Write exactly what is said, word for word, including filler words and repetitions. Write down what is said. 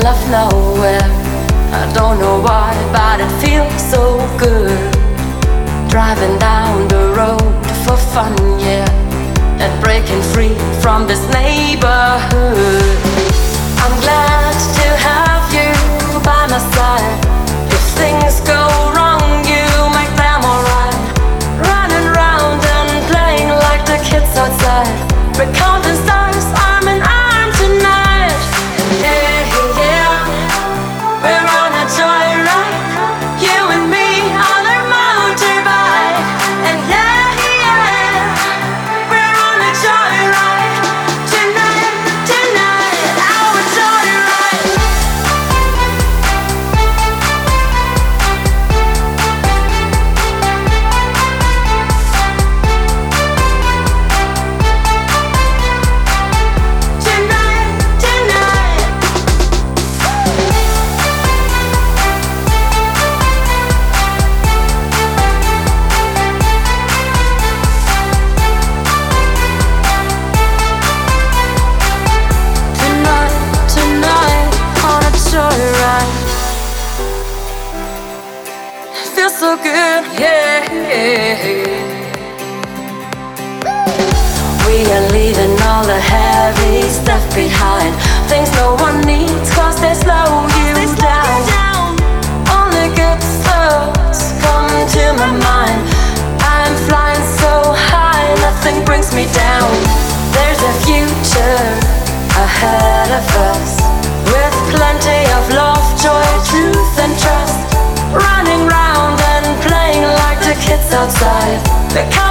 left nowhere. I don't know why, but it feels so good. Driving down the road for fun, yeah, and breaking free from this neighborhood. I'm glad to have you by my side. If things go wrong, you make them alright. Running round and playing like the kids outside. We're counting stars, arm in arm tonight. Yeah, yeah, we're on a joyride. You and me on a motorbike. And yeah, yeah, we're on a joyride. Tonight, tonight, our joyride. Tonight, tonight. Tonight, tonight, on a joyride. Feels so good, yeah. We are leaving all the heavy stuff behind. Things no one needs, cause they slow you down. Only good thoughts come to my mind. I'm flying so high, nothing brings me down. There's a future ahead of us, with plenty of love, joy, truth and trust. Running round and playing like the kids outside. The